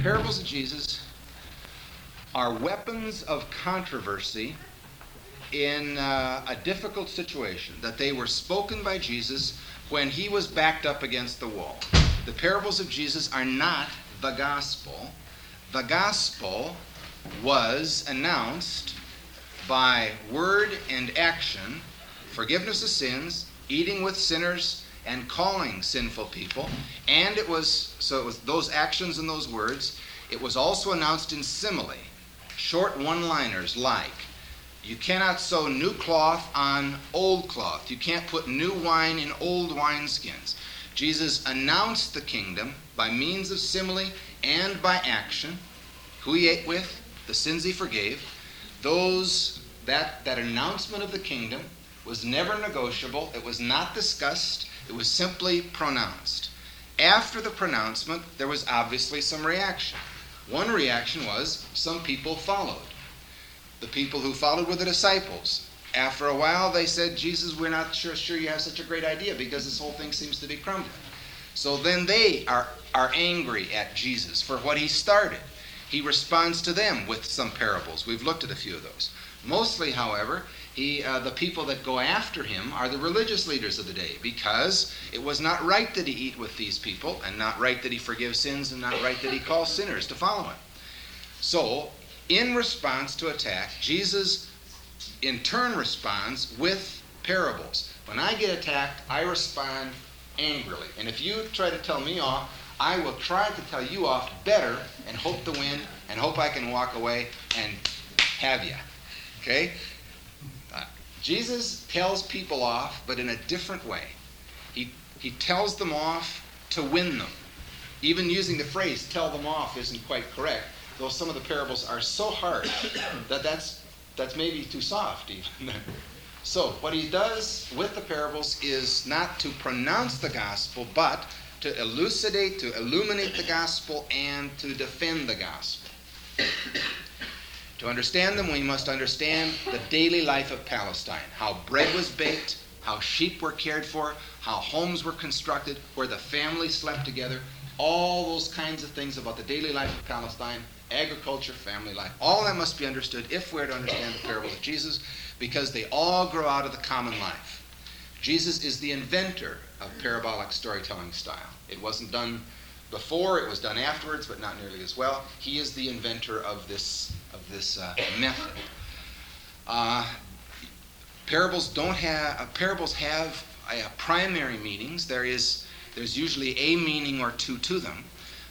parables of Jesus are weapons of controversy in a difficult situation, that they were spoken by Jesus when he was backed up against the wall. The parables of Jesus are not the gospel. The gospel was announced by word and action, forgiveness of sins, eating with sinners, and calling sinful people. And it was those actions and those words. It was also announced in simile, short one-liners like, you cannot sew new cloth on old cloth. You can't put new wine in old wineskins. Jesus announced the kingdom by means of simile and by action. Who he ate with, the sins he forgave. That announcement of the kingdom was never negotiable. It was not discussed. It was simply pronounced. After the pronouncement, there was obviously some reaction. One reaction was some people followed. The people who followed were the disciples. After a while, they said, Jesus, we're not sure you have such a great idea because this whole thing seems to be crumbling. So then they are angry at Jesus for what he started. He responds to them with some parables. We've looked at a few of those. Mostly, however, the people that go after him are the religious leaders of the day, because it was not right that he eat with these people, and not right that he forgive sins, and not right that he call sinners to follow him. So, in response to attack, Jesus in turn responds with parables. When I get attacked, I respond angrily. And if you try to tell me off, I will try to tell you off better and hope to win and hope I can walk away and have you. Okay? Jesus tells people off, but in a different way. He tells them off to win them. Even using the phrase, tell them off, isn't quite correct, though some of the parables are so hard that that's maybe too soft even. So what he does with the parables is not to pronounce the gospel, but to elucidate, to illuminate the gospel, and to defend the gospel. To understand them, we must understand the daily life of Palestine, how bread was baked, how sheep were cared for, how homes were constructed, where the family slept together, all those kinds of things about the daily life of Palestine, agriculture, family life. All that must be understood if we're to understand the parables of Jesus, because they all grow out of the common life. Jesus is the inventor of parabolic storytelling style. It wasn't done before, it was done afterwards, but not nearly as well. He is the inventor of this method. Parables have primary meanings. There's usually a meaning or two to them.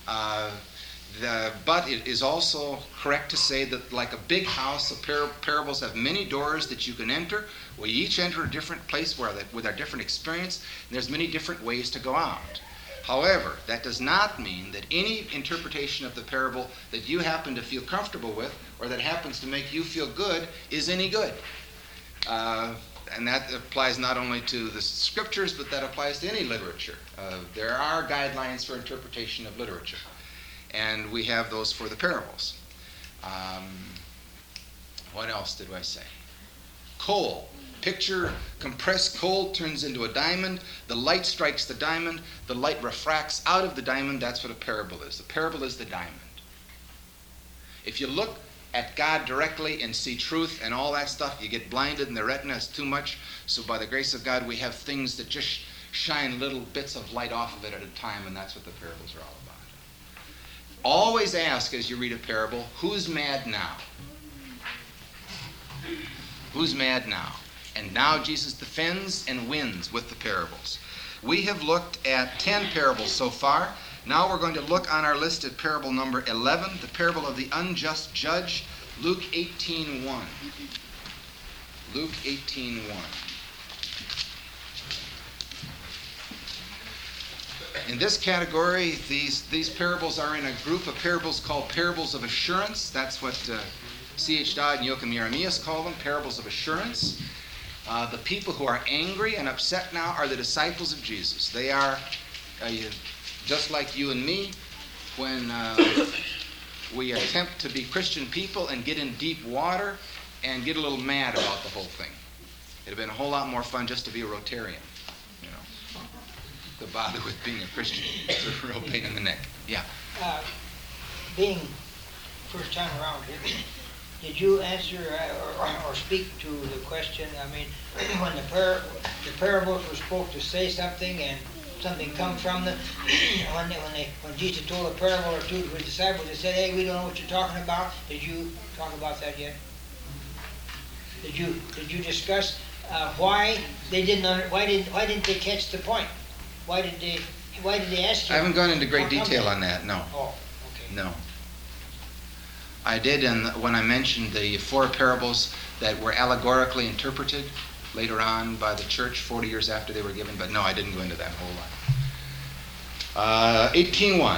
But it is also correct to say that, like a big house, parables have many doors that you can enter. We each enter a different place with our different experience, and there's many different ways to go out. However, that does not mean that any interpretation of the parable that you happen to feel comfortable with, or that happens to make you feel good, is any good. And that applies not only to the scriptures, but that applies to any literature. There are guidelines for interpretation of literature, and we have those for the parables. What else did I say? Coal. Picture compressed coal turns into a diamond. The light strikes the diamond. The light refracts out of the diamond. That's what a parable is. The parable is the diamond. If you look at God directly and see truth and all that stuff, you get blinded and the retina is too much. So by the grace of God, we have things that just shine little bits of light off of it at a time, and that's what the parables are all about. Always ask as you read a parable, who's mad now? Who's mad now? And now Jesus defends and wins with the parables. We have looked at 10 parables so far. Now we're going to look on our list at parable number 11, the parable of the unjust judge, Luke 18:1. Luke 18:1. In this category, these parables are in a group of parables called parables of assurance. That's what C.H. Dodd and Joachim Jeremias call them, parables of assurance. The people who are angry and upset now are the disciples of Jesus. They are just like you and me when we attempt to be Christian people and get in deep water and get a little mad about the whole thing. It'd have been a whole lot more fun just to be a Rotarian, to bother with being a Christian. It's a real pain in the neck. Yeah. being first time around here, did you answer or speak to the question? I mean, when the parables were supposed to say something and something come from them, when Jesus told a parable or two to his disciples, they said, "Hey, we don't know what you're talking about." Did you talk about that yet? Did you discuss why they why didn't they catch the point? Why did they ask you? I haven't gone into great detail on that. No. Oh, okay. No. I did when I mentioned the 4 parables that were allegorically interpreted later on by the church 40 years after they were given, but no, I didn't go into that whole lot. 18:1.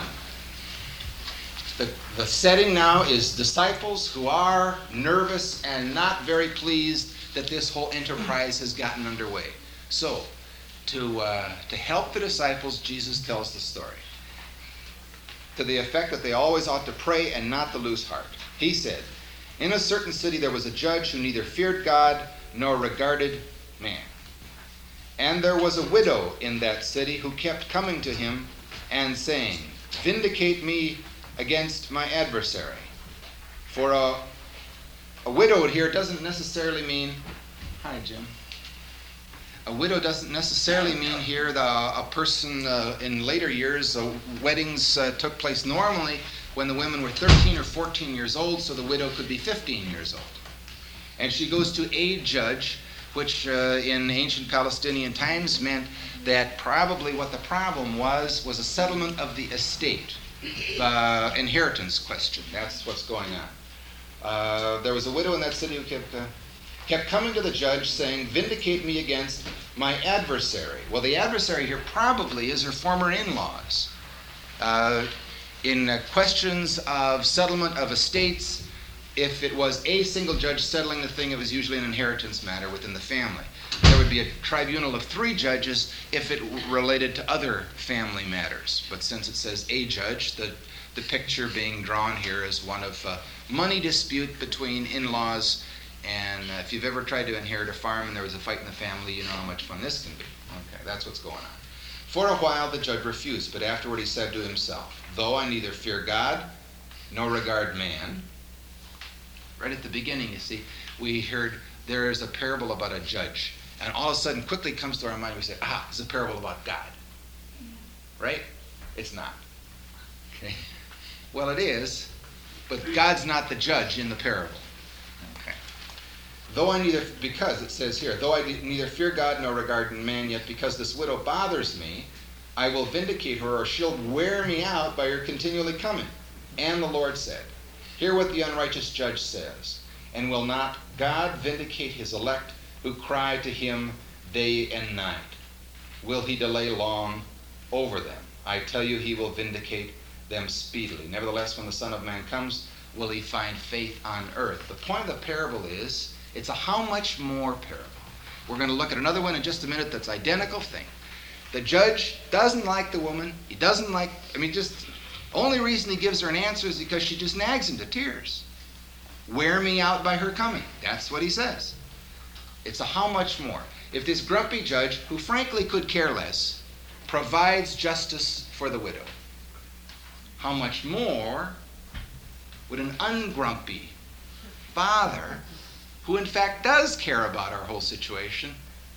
The setting now is disciples who are nervous and not very pleased that this whole enterprise has gotten underway. So, to help the disciples, Jesus tells the story, to the effect that they always ought to pray and not to lose heart. He said, "In a certain city there was a judge who neither feared God nor regarded man. And there was a widow in that city who kept coming to him and saying, 'Vindicate me against my adversary.'" For a widow here doesn't necessarily mean, hi Jim, a widow doesn't necessarily mean here a person in later years. Weddings took place normally when the women were 13 or 14 years old, so the widow could be 15 years old. And she goes to a judge, which in ancient Palestinian times meant that probably what the problem was a settlement of the estate, inheritance question. That's what's going on. There was a widow in that city who kept coming to the judge saying, "Vindicate me against my adversary." Well, the adversary here probably is her former in-laws. In questions of settlement of estates, if it was a single judge settling the thing, it was usually an inheritance matter within the family. There would be a tribunal of 3 judges if it related to other family matters. But since it says a judge, the picture being drawn here is one of money dispute between in-laws. And if you've ever tried to inherit a farm and there was a fight in the family, you know how much fun this can be. Okay, that's what's going on. For a while the judge refused, but afterward he said to himself, "Though I neither fear God nor regard man." Right at the beginning, you see, we heard there is a parable about a judge. And all of a sudden quickly comes to our mind, we say, it's a parable about God. Right? It's not. Okay. Well, it is, but God's not the judge in the parable. Because it says here, "Though I neither fear God nor regard man, yet because this widow bothers me, I will vindicate her, or she'll wear me out by her continually coming." And the Lord said, "Hear what the unrighteous judge says. And will not God vindicate his elect who cry to him day and night? Will he delay long over them? I tell you, he will vindicate them speedily. Nevertheless, when the Son of Man comes, will he find faith on earth?" The point of the parable is, it's a how much more parable. We're going to look at another one in just a minute that's identical thing. The judge doesn't like the woman. He doesn't like, only reason he gives her an answer is because she just nags him to tears. "Wear me out by her coming." That's what he says. It's a how much more. If this grumpy judge, who frankly could care less, provides justice for the widow, how much more would an ungrumpy father, who in fact does care about our whole situation,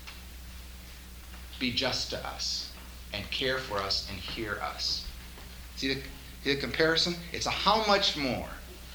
be just to us and care for us and hear us? See the comparison? It's a how much more.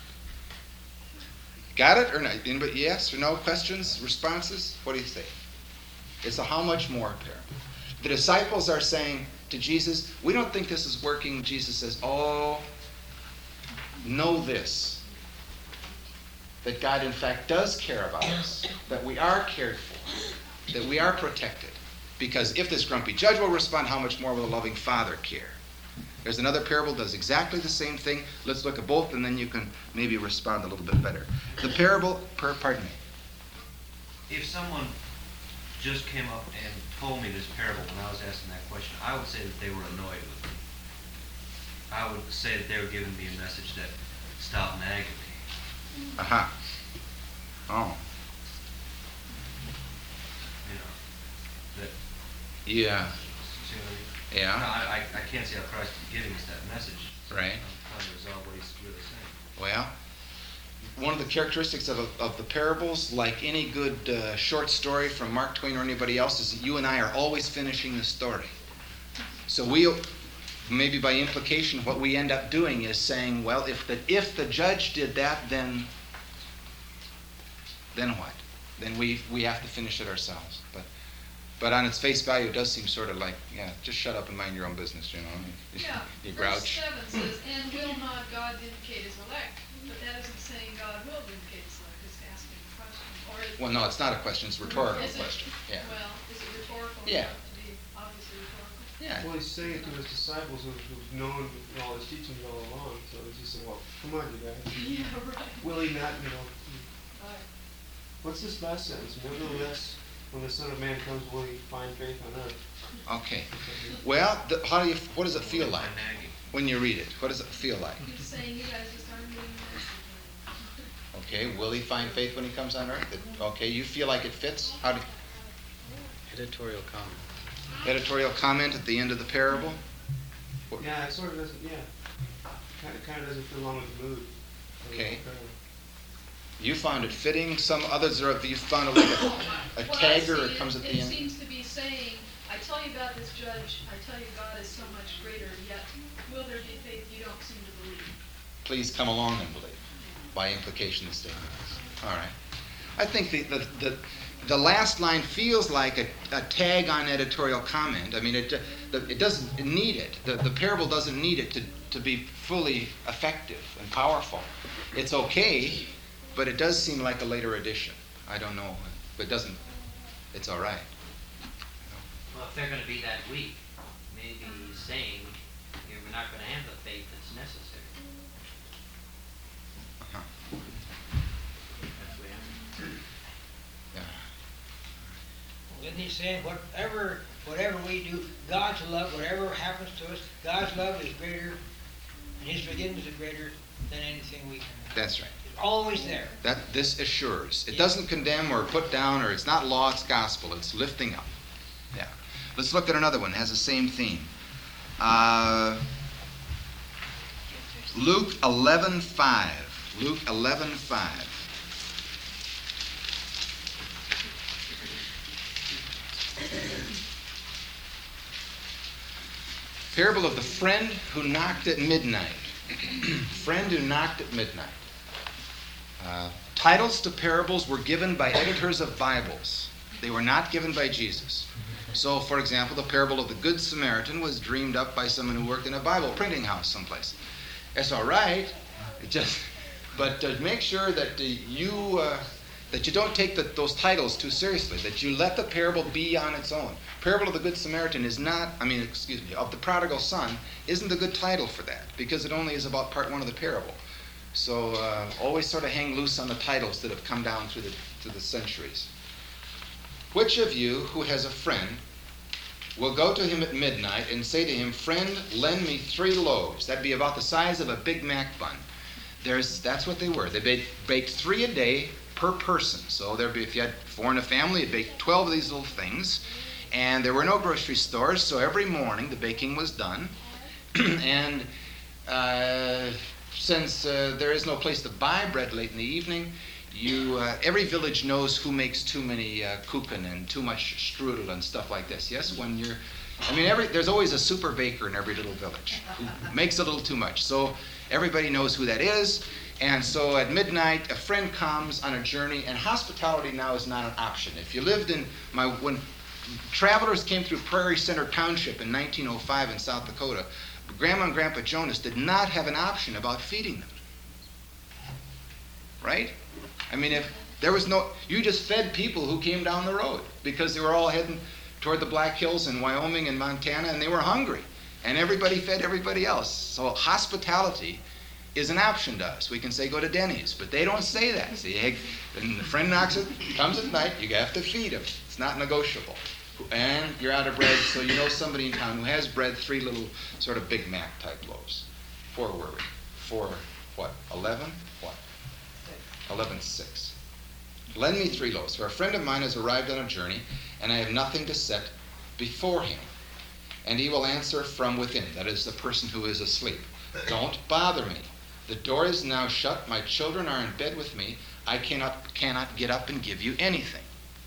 Got it or not? Anybody, yes or no? Questions, responses? What do you say? It's a how much more parable. The disciples are saying to Jesus, "We don't think this is working." Jesus says, "Oh, know this, that God in fact does care about us, that we are cared for, that we are protected. Because if this grumpy judge will respond, how much more will a loving Father care?" There's another parable that does exactly the same thing. Let's look at both, and then you can maybe respond a little bit better. The parable, pardon me. If someone just came up and told me this parable when I was asking that question, I would say that they were annoyed with me. I would say that they were giving me a message that stop nagging me. Aha. Oh. You know, that. Yeah. See what I mean? Yeah. No, I can't see how Christ is giving us that message. Right. to resolve what he's really saying. Well, one of the characteristics of the parables, like any good short story from Mark Twain or anybody else, is that you and I are always finishing the story. So maybe by implication, what we end up doing is saying, well, if the judge did that, then what? Then we have to finish it ourselves. But on its face value, it does seem sort of like, yeah, just shut up and mind your own business, you know. Yeah, You verse grouch. 7 says, and will not God vindicate his elect? But that isn't saying God will vindicate his elect, it's asking a question. Or Well, no, it's not a question, it's a rhetorical is it, question. Yeah. Well, is it rhetorical? Yeah. Enough to be obviously rhetorical? Yeah. Well, he's saying it to his disciples who've known all his teachings all along. So he's just saying, well, come on, you guys. Yeah, right. Will he not, Right. what's this last sentence? Nevertheless, when the Son of Man comes, will he find faith on earth? Okay. Well, what does it feel like Nagging. when you read it? What does it feel like? He's saying you guys just aren't doing this. Okay, will he find faith when he comes on earth? Okay, you feel like it fits? Editorial comment. Editorial comment at the end of the parable? Yeah, it sort of doesn't, kind of doesn't fit along with the mood. Okay. You found it fitting. Some others you found it like a Well, tagger, I or see it comes at the It end. seems to be saying, I tell you about this judge, I tell you God is so much greater, yet will there be faith you don't seem to believe? Please come along and believe. By implication, the statement is. All right. I think the last line feels like a tag on editorial comment. I mean, it doesn't need it. The parable doesn't need it to be fully effective and powerful. It's okay, but it does seem like a later addition. I don't know, but it doesn't. It's all right. Well, if they're going to be that weak, maybe he's saying we're not going to have the faith that's necessary. Uh-huh. That's the way I'm. Yeah. Isn't he saying whatever we do, God's love, whatever happens to us, God's love is greater, and his forgiveness is greater than anything we can do. That's right. It's always there. This assures. It doesn't condemn or put down, or it's not law, it's gospel. It's lifting up. Yeah. Let's look at another one. It has the same theme. Luke 11:5. Luke 11:5. Parable of the friend who knocked at midnight. Friend who knocked at midnight. Titles to parables were given by editors of Bibles. They were not given by Jesus. So, for example, the parable of the Good Samaritan was dreamed up by someone who worked in a Bible printing house someplace. It's all right, but make sure that you don't take those titles too seriously, that you let the parable be on its own. Parable of the Good Samaritan of the prodigal son isn't a good title for that, because it only is about part one of the parable. So always sort of hang loose on the titles that have come down through the centuries. Which of you who has a friend will go to him at midnight and say to him, "Friend, lend me 3 loaves." That'd be about the size of a Big Mac bun. That's what they were. They baked 3 a day per person. So if you had 4 in a family, you'd bake 12 of these little things. And there were no grocery stores, so every morning the baking was done. And since there is no place to buy bread late in the evening, every village knows who makes too many kuchen and too much strudel and stuff like this. Yes, there's always a super baker in every little village who makes a little too much. So everybody knows who that is. And so at midnight, a friend comes on a journey, and hospitality now is not an option. If you lived when travelers came through Prairie Center Township in 1905 in South Dakota, Grandma and Grandpa Jonas did not have an option about feeding them. Right? I mean, if there was you just fed people who came down the road, because they were all heading toward the Black Hills in Wyoming and Montana, and they were hungry. And everybody fed everybody else. So hospitality is an option to us. We can say go to Denny's, but they don't say that. See, and the friend comes at night, you have to feed him. It's not negotiable. And you're out of bread, so you know somebody in town who has bread, 3 little sort of Big Mac type loaves. 4 were we? 4 what? 11? What? 11:6. Lend me 3 loaves, for a friend of mine has arrived on a journey, and I have nothing to set before him. And he will answer from within, that is the person who is asleep. Don't bother me. The door is now shut. My children are in bed with me. I cannot get up and give you anything.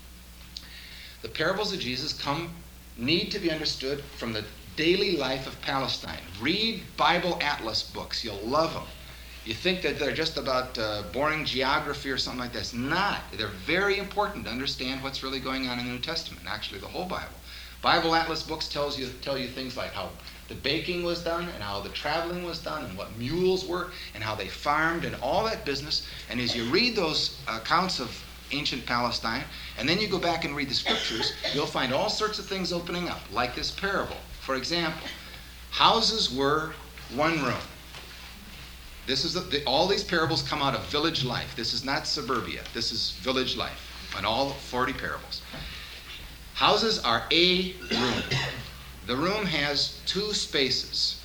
The parables of Jesus need to be understood from the daily life of Palestine. Read Bible Atlas books. You'll love them. You think that they're just about boring geography or something like that. It's not. They're very important to understand what's really going on in the New Testament, actually the whole Bible. Bible Atlas books tell you things like how the baking was done and how the traveling was done and what mules were and how they farmed and all that business. And as you read those accounts of ancient Palestine, and then you go back and read the scriptures, you'll find all sorts of things opening up, like this parable. For example, houses were one room. This is all these parables come out of village life. This is not suburbia. This is village life on all 40 parables. Houses are a room. The room has two spaces,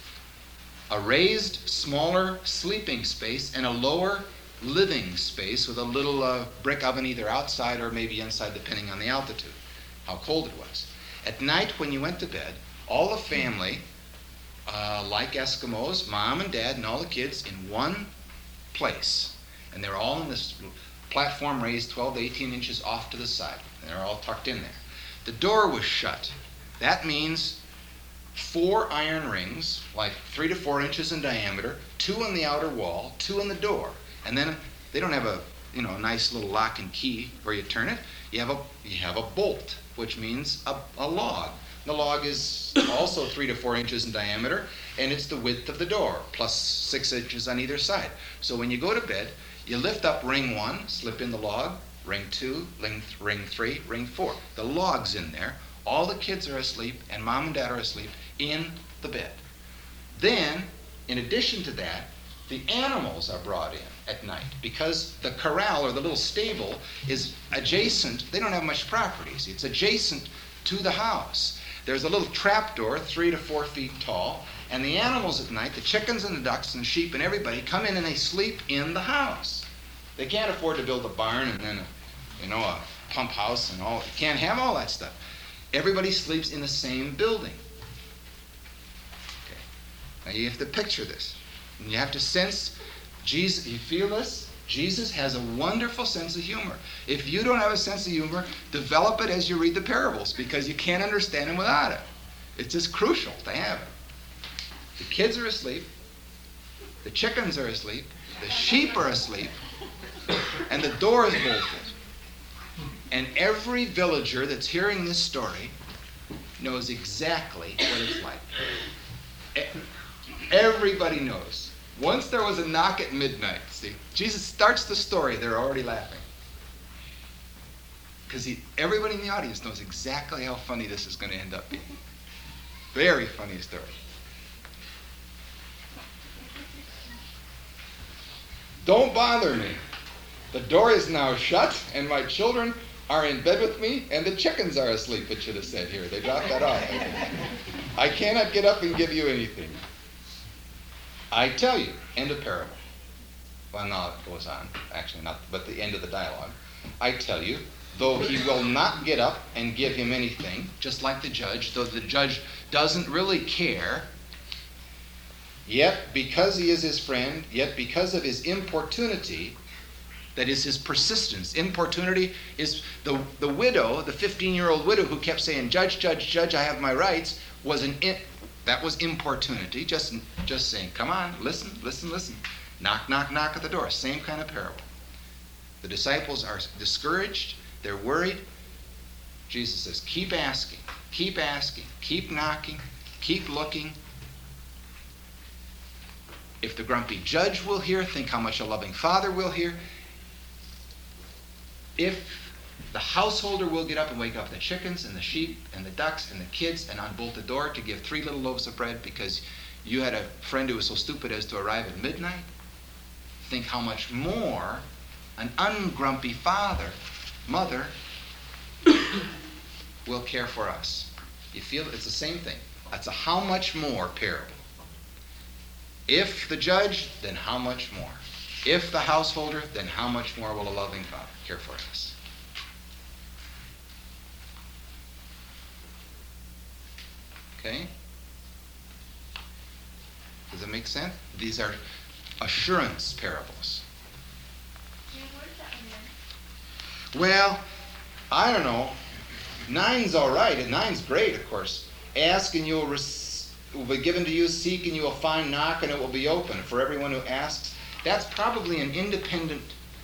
a raised, smaller sleeping space and a lower living space with a little brick oven either outside or maybe inside, depending on the altitude, how cold it was. At night when you went to bed, all the family, like Eskimos, mom and dad and all the kids in one place. And they're all in this platform raised 12 to 18 inches off to the side. And they're all tucked in there. The door was shut. That means 4 iron rings, like 3 to 4 inches in diameter, 2 on the outer wall, 2 on the door. And then they don't have a nice little lock and key where you turn it. You have a bolt, which means a log. The log is also 3 to 4 inches in diameter, and it's the width of the door, plus 6 inches on either side. So when you go to bed, you lift up ring 1, slip in the log, ring 2, ring 3, ring 4. The log's in there. All the kids are asleep, and mom and dad are asleep in the bed. Then, in addition to that, the animals are brought in at night because the corral or the little stable is adjacent. They don't have much property. See, it's adjacent to the house. There's a little trap door 3 to 4 feet tall, and the animals at night, the chickens and the ducks and sheep and everybody, come in and they sleep in the house. They can't afford to build a barn and then a pump house and all. You can't have all that stuff. Everybody sleeps in the same building. Okay. Now you have to picture this. And you have to sense Jesus. You feel this? Jesus has a wonderful sense of humor. If you don't have a sense of humor, develop it as you read the parables because you can't understand them without it. It's just crucial to have it. The kids are asleep. The chickens are asleep. The sheep are asleep. And the door is bolted. And every villager that's hearing this story knows exactly what it's like. Everybody knows. Once there was a knock at midnight, see, Jesus starts the story, they're already laughing. Because everybody in the audience knows exactly how funny this is going to end up being. Very funny story. Don't bother me. The door is now shut, and my children are in bed with me, and the chickens are asleep, it should have said here. They dropped that off. I cannot get up and give you anything. I tell you, end of parable. Well, no, it goes on. Actually, not, but the end of the dialogue. I tell you, though he will not get up and give him anything, just like the judge, though the judge doesn't really care, yet because he is his friend, yet because of his importunity, that is his persistence. Importunity is the widow, the 15-year-old widow who kept saying, "Judge, judge, judge, I have my rights," that was importunity, just saying, "Come on, listen, listen, listen." Knock, knock, knock at the door. Same kind of parable. The disciples are discouraged. They're worried. Jesus says, keep asking, keep knocking, keep looking. If the grumpy judge will hear, think how much a loving father will hear. If the householder will get up and wake up the chickens and the sheep and the ducks and the kids and unbolt the door to give 3 little loaves of bread because you had a friend who was so stupid as to arrive at midnight, think how much more an ungrumpy mother will care for us. You feel it's the same thing. That's a how much more parable. If the judge, then how much more? If the householder, then how much more will a loving father care for us? Okay? Does it make sense? These are assurance parables. Yeah, where does that one end? Well, I don't know. 9's all right. 9's great, of course. Ask and you will be given to you. Seek and you will find. Knock and it will be open. For everyone who asks. That's probably an independent.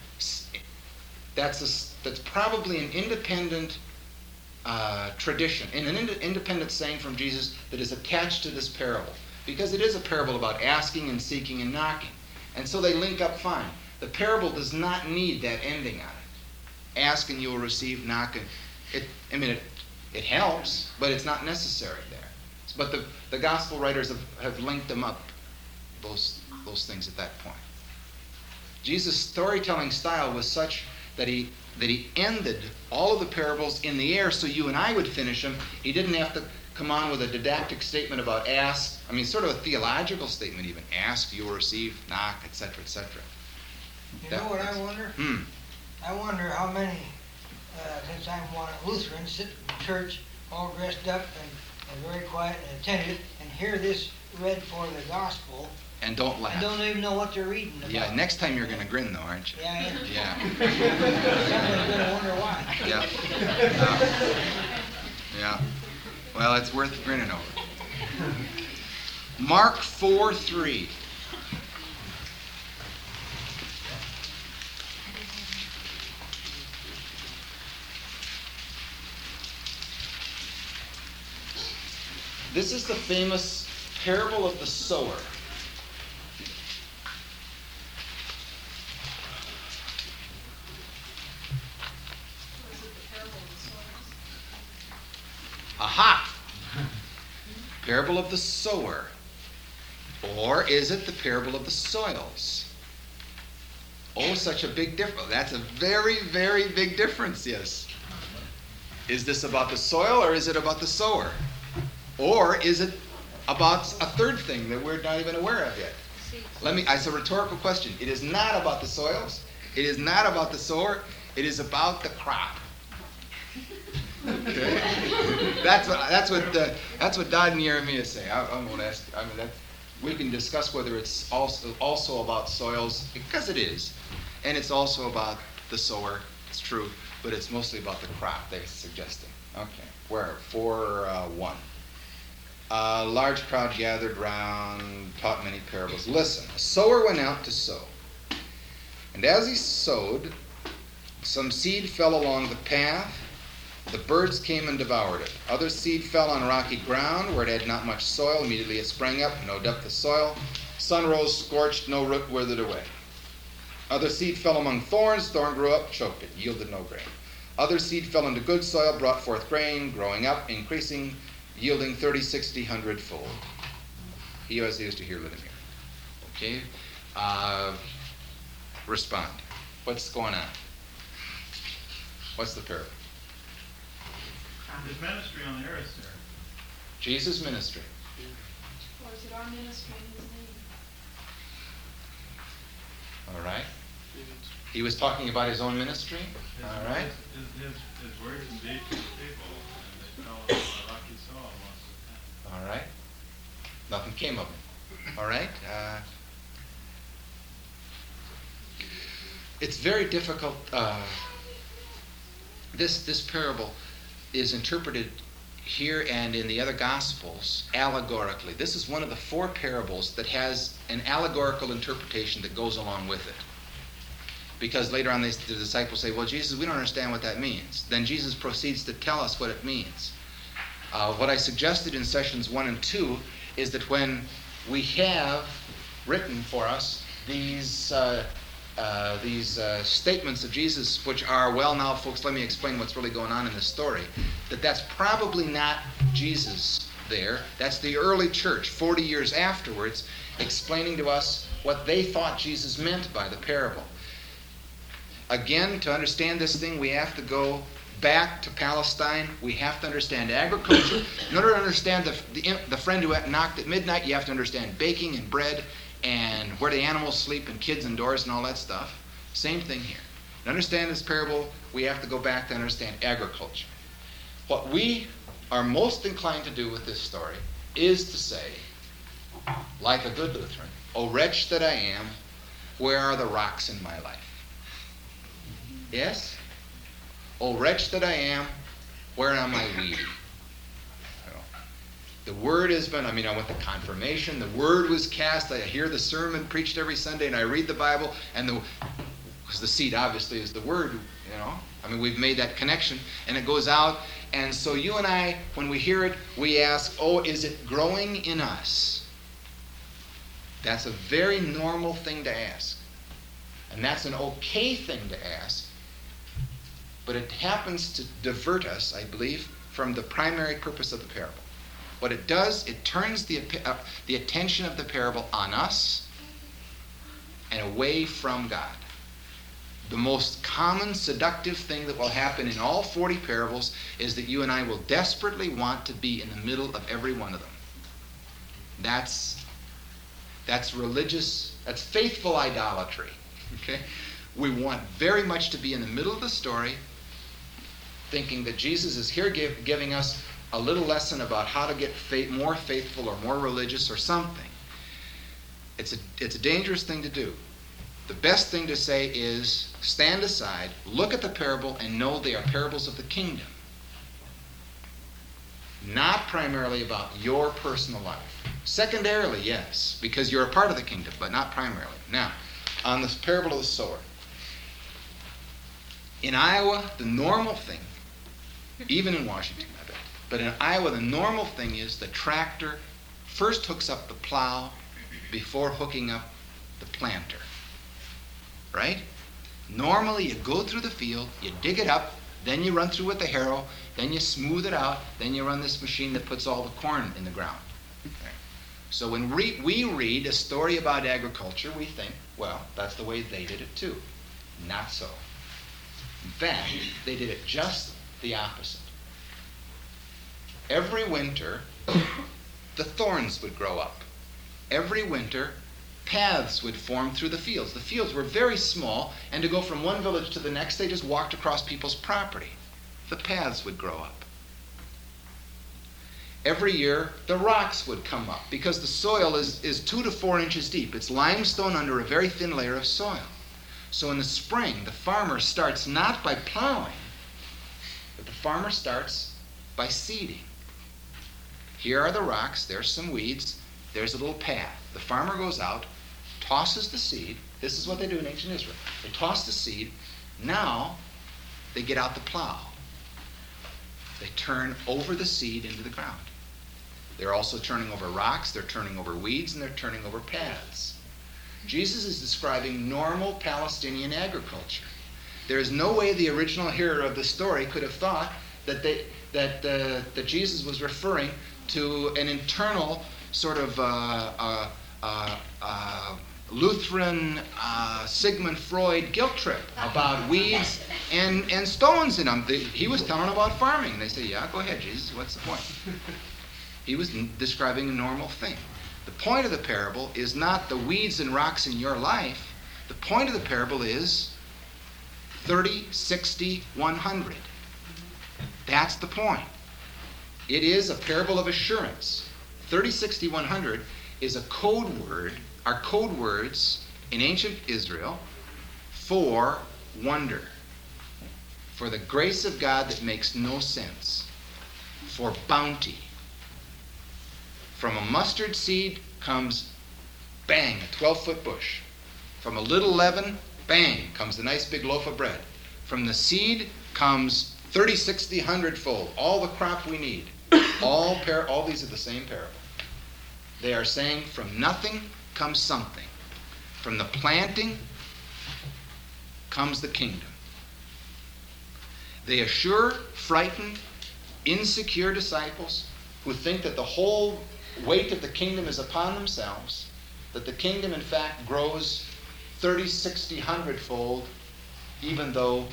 That's probably an independent tradition, and an independent saying from Jesus that is attached to this parable, because it is a parable about asking and seeking and knocking, and so they link up fine. The parable does not need that ending on it. Ask and you will receive. Knock and it helps, but it's not necessary there. But the gospel writers have linked them up, those things at that point. Jesus' storytelling style was such that he ended all of the parables in the air so you and I would finish them. He didn't have to come on with a didactic statement about ask. I mean, sort of a theological statement even. Ask, you will receive. Knock, etc., etc. You know what I wonder? I wonder how many, since I'm one Lutheran, sit in church all dressed up and very quiet and attentive and hear this read for the gospel. And don't laugh. I don't even know what they're reading about. Yeah, next time you're going to grin though, aren't you? Yeah, I am. Yeah. Somebody's going to wonder why. Yeah. Well, it's worth grinning over. Mark 4:3. This is the famous parable of the sower. Aha! Parable of the sower. Or is it the parable of the soils? Oh, such a big difference. That's a very, very big difference, yes. Is this about the soil or is it about the sower? Or is it about a third thing that we're not even aware of yet? It's a rhetorical question. It is not about the soils. It is not about the sower. It is about the crop. Okay. That's what Dodd and Jeremiah say. I won't ask. We can discuss whether it's also about soils, because it is, and it's also about the sower. It's true, but it's mostly about the crop. They're suggesting. Okay. Where 4:1. A large crowd gathered round, taught many parables. Listen, a sower went out to sow, and as he sowed, some seed fell along the path. The birds came and devoured it. Other seed fell on rocky ground where it had not much soil. Immediately it sprang up, no depth of soil. Sun rose, scorched, no root, withered away. Other seed fell among thorns. Thorn grew up, choked it, yielded no grain. Other seed fell into good soil, brought forth grain, growing up, increasing, yielding 30, 60, 100-fold. He who has ears to hear, let him hear. Okay? Respond. What's going on? What's the parable? His ministry on the earth, sir. Jesus' ministry. Or is it our ministry in his name? All right. He was talking about his own ministry. All right. His words and deeds to the people, and they fell on the rocky soil most of the time. All right. Nothing came of it. All right. It's very difficult. This parable is interpreted here and in the other Gospels allegorically. This is one of the 4 parables that has an allegorical interpretation that goes along with it. Because later on the disciples say, well, Jesus, we don't understand what that means. Then Jesus proceeds to tell us what it means. What I suggested in sessions 1 and 2 is that when we have written for us these statements of Jesus, which are, well, now, folks, let me explain what's really going on in this story, that's probably not Jesus there. That's the early church, 40 years afterwards, explaining to us what they thought Jesus meant by the parable. Again, to understand this thing, we have to go back to Palestine. We have to understand agriculture. In order to understand the friend who knocked at midnight, you have to understand baking and bread and where the animals sleep and kids indoors and all that stuff. Same thing here. To understand this parable, we have to go back to understand agriculture. What we are most inclined to do with this story is to say, like a good Lutheran, "O wretch that I am, where are the rocks in my life?" Yes? "O wretch that I am, where am I weedy?" The word has been, I went to confirmation, the word was cast, I hear the sermon preached every Sunday, and I read the Bible, and because the seed obviously is the word, we've made that connection, and it goes out, and so you and I, when we hear it, we ask, oh, is it growing in us? That's a very normal thing to ask. And that's an okay thing to ask, but it happens to divert us, I believe, from the primary purpose of the parable. What it does, it turns the attention of the parable on us and away from God. The most common seductive thing that will happen in all 40 parables is that you and I will desperately want to be in the middle of every one of them. That's religious, that's faithful idolatry. Okay? We want very much to be in the middle of the story, thinking that Jesus is here giving us a little lesson about how to get more faithful or more religious or something. It's a dangerous thing to do. The best thing to say is stand aside, look at the parable, and know they are parables of the kingdom. Not primarily about your personal life. Secondarily, yes, because you're a part of the kingdom, but not primarily. Now, on this parable of the sower. In Iowa, the normal thing, even in Washington, I bet, but in Iowa, the normal thing is the tractor first hooks up the plow before hooking up the planter. Right? Normally, you go through the field, you dig it up, then you run through with the harrow, then you smooth it out, then you run this machine that puts all the corn in the ground. Okay. So when we read a story about agriculture, we think, well, that's the way they did it too. Not so. In fact, they did it just the opposite. Every winter, the thorns would grow up. Every winter, paths would form through the fields. The fields were very small, and to go from one village to the next, they just walked across people's property. The paths would grow up. Every year, the rocks would come up, because the soil is 2 to 4 inches deep. It's limestone under a very thin layer of soil. So in the spring, the farmer starts not by plowing, but the farmer starts by seeding. Here are the rocks, there's some weeds, there's a little path. The farmer goes out, tosses the seed. This is what they do in ancient Israel. They toss the seed. Now they get out the plow. They turn over the seed into the ground. They're also turning over rocks, they're turning over weeds, and they're turning over paths. Jesus is describing normal Palestinian agriculture. There is no way the original hearer of the story could have thought that Jesus was referring to an internal sort of Lutheran Sigmund Freud guilt trip about weeds and stones in them. He was telling about farming. And they say, yeah, go ahead, Jesus, what's the point? He was describing a normal thing. The point of the parable is not the weeds and rocks in your life. The point of the parable is 30, 60, 100. That's the point. It is a parable of assurance. 30, 60, 100 is a code word, are code words in ancient Israel for wonder, for the grace of God that makes no sense, for bounty. From a mustard seed comes, bang, a 12-foot bush. From a little leaven, bang, comes a nice big loaf of bread. From the seed comes 30, 60, 100-fold, all the crop we need. All these are the same parable. They are saying from nothing comes something. From the planting comes the kingdom. They assure frightened, insecure disciples who think that the whole weight of the kingdom is upon themselves, that the kingdom in fact grows 30, 60, 100-fold, even though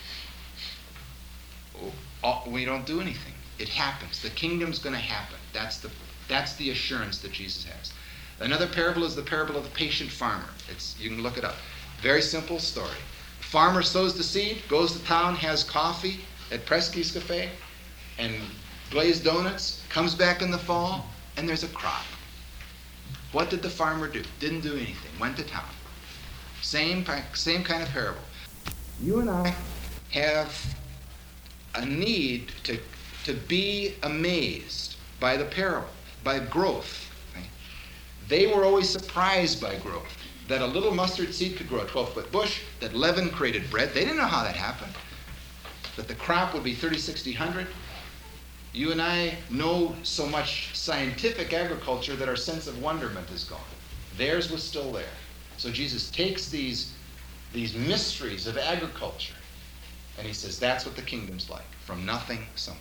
we don't do anything. It happens. The kingdom's going to happen. That's the assurance that Jesus has. Another parable is the parable of the patient farmer. You can look it up. Very simple story. Farmer sows the seed, goes to town, has coffee at Presky's Cafe, and glazed donuts, comes back in the fall, and there's a crop. What did the farmer do? Didn't do anything. Went to town. Same kind of parable. You and I have a need to be amazed by the parable, by growth. Right? They were always surprised by growth. That a little mustard seed could grow a 12-foot bush, that leaven created bread. They didn't know how that happened. That the crop would be 30, 60, 100. You and I know so much scientific agriculture that our sense of wonderment is gone. Theirs was still there. So Jesus takes these mysteries of agriculture and he says, that's what the kingdom's like. From nothing, something.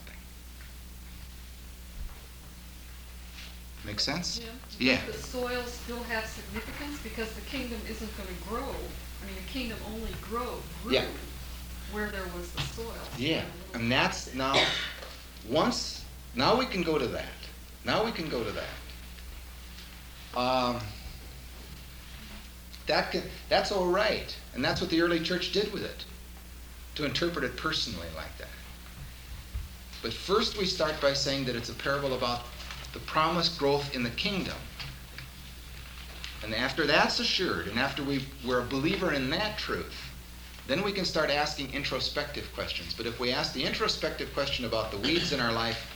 Make sense? Yeah. Yeah. Does the soil still have significance? Because the kingdom isn't going to grow. I mean, the kingdom only grew Yeah. where there was the soil. Yeah. And that's now, now we can go to that. Now we can go to that. That's all right. And that's what the early church did with it, to interpret it personally like that. But first we start by saying that it's a parable about the promised growth in the kingdom. And after that's assured, and after we're a believer in that truth, then we can start asking introspective questions. But if we ask the introspective question about the weeds in our life,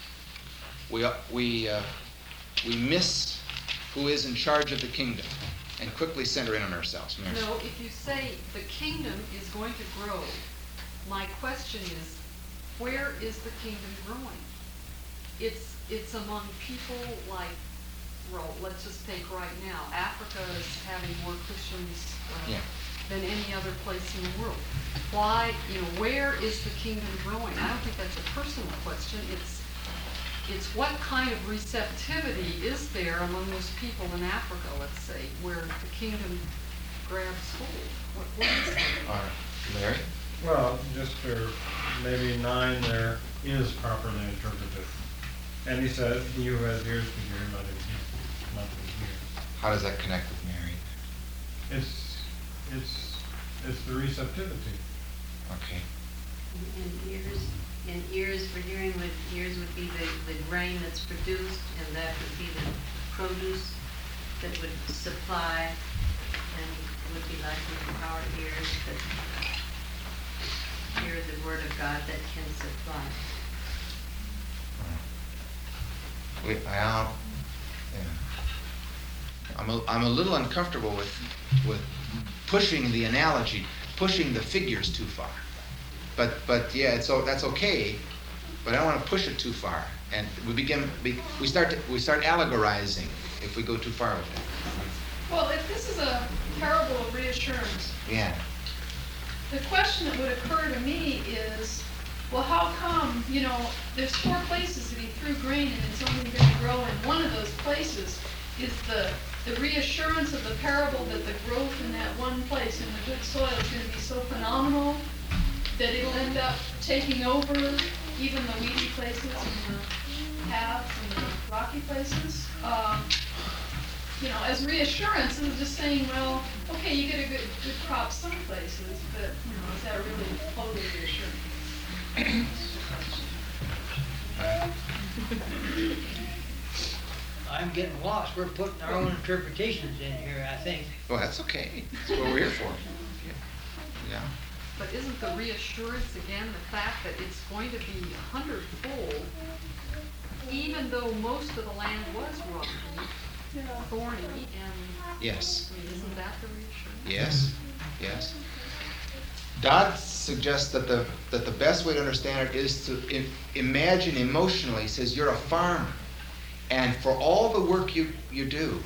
we miss who is in charge of the kingdom and quickly center in on ourselves. Mary? No, if you say the kingdom is going to grow, my question is, where is the kingdom growing? It's among people like, well, let's just take right now, Africa is having more Christians than any other place in the world. Why, where is the kingdom growing? I don't think that's a personal question. It's what kind of receptivity is there among those people in Africa, let's say, where the kingdom grabs hold? What is it? All right. Larry? Well, just for maybe 9 there is properly interpreted. And he said, he who has ears to hear, let him hear. How does that connect with Mary? It's the receptivity. Okay. And ears for hearing would be the grain that's produced, and that would be the produce that would supply, and would be like our ears that hear the word of God that can supply. I'm a little uncomfortable with pushing the analogy, pushing the figures too far. But yeah, that's okay. But I don't want to push it too far, and we start allegorizing if we go too far with that. Well, if this is a parable of reassurance, Yeah. the question that would occur to me is, well, how come, there's 4 places that he threw grain and it's only going to grow in one of those places. Is the reassurance of the parable that the growth in that one place in the good soil is going to be so phenomenal that it'll end up taking over even the weedy places and the paths and the rocky places? As reassurance, it's just saying, well, okay, you get a good crop some places, but, is that really totally reassuring? I'm getting lost. We're putting our own interpretations in here, I think. Well, that's okay. That's what we're here for. Yeah. But isn't the reassurance, again, the fact that it's going to be 100-fold, even though most of the land was rocky, thorny, and Yes. isn't that the reassurance? Yes. Dodd suggests that the best way to understand it is to imagine emotionally. He says you're a farmer, and for all the work you do,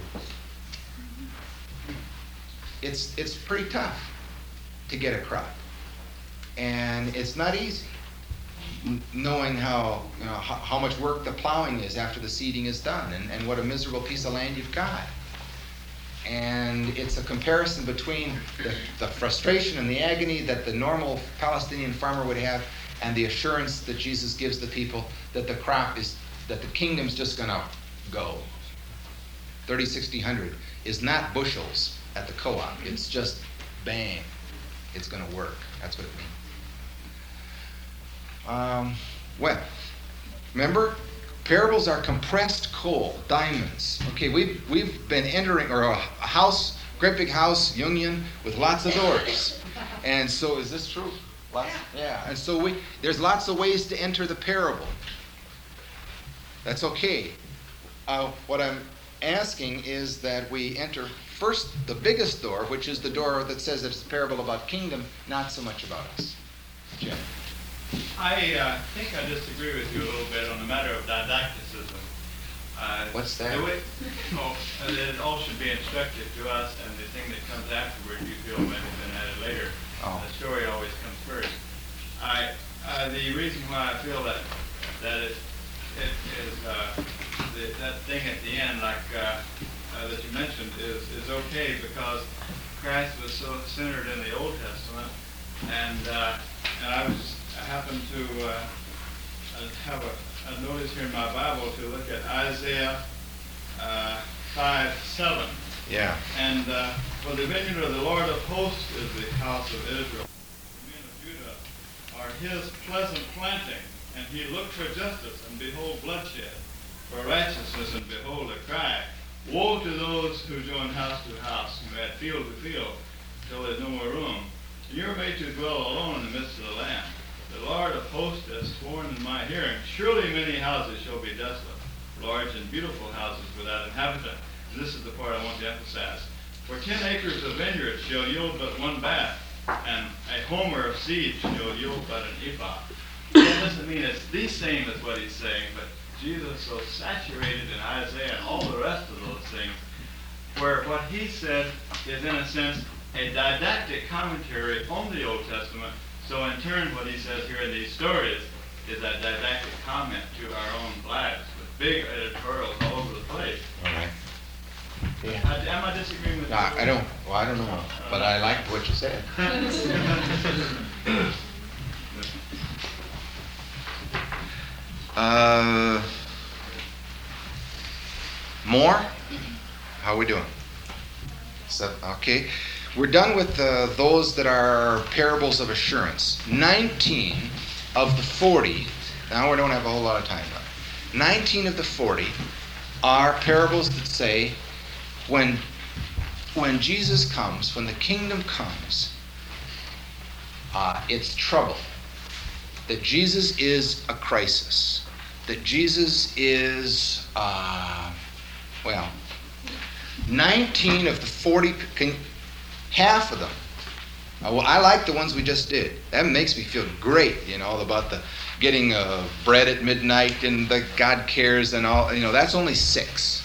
it's pretty tough to get a crop, and it's not easy. Knowing how much work the plowing is after the seeding is done, and what a miserable piece of land you've got. And it's a comparison between the frustration and the agony that the normal Palestinian farmer would have, and the assurance that Jesus gives the people that that the kingdom's just going to go. 30, 60, 100 is not bushels at the co-op. It's just bang. It's going to work. That's what it means. Well, remember, Parables are compressed coal, diamonds. Okay, we've been entering, or a house, great big house, union, with lots of doors. And so, is this true? Lots? Yeah. And so there's lots of ways to enter the parable. That's okay. What I'm asking is that we enter first the biggest door, which is the door that says it's a parable about kingdom, not so much about us. Jim? I think I disagree with you a little bit on the matter of didacticism. What's that? That it all should be instructive to us, and the thing that comes afterward you feel might have been added later. Oh. The story always comes first. The reason why I feel that it is that thing at the end, like that you mentioned, is okay because Christ was so centered in the Old Testament, and I happened to have a notice here in my Bible to look at Isaiah 5:7. Yeah. And for the vineyard of the Lord of hosts is the house of Israel. The men of Judah are his pleasant planting, and he looked for justice, and behold bloodshed, for righteousness, and behold a cry. Woe to those who join house to house, who add field to field, till there's no more room. You're made to dwell alone in the midst of the land. The Lord of hosts has sworn in my hearing, surely many houses shall be desolate, large and beautiful houses without inhabitant. And this is the part I want to emphasize. For 10 acres of vineyard shall yield but one bath, and a homer of seed shall yield but an ephah. That doesn't mean it's the same as what he's saying, but Jesus so saturated in Isaiah and all the rest of those things, where what he said is in a sense a didactic commentary on the Old Testament. So in turn, what he says here in these stories is a didactic comment to our own lives with big editorials all over the place. All right. Am I disagreeing with you? I don't know, but I liked what you said. More? How are we doing? Okay. We're done with those that are parables of assurance. 19 of the 40, now we don't have a whole lot of time left. 19 of the 40 are parables that say when Jesus comes, when the kingdom comes, it's trouble. That Jesus is a crisis. That Jesus is, 19 of the 40, half of them. Well, I like the ones we just did. That makes me feel great, about the getting bread at midnight and the God cares and all. That's only 6.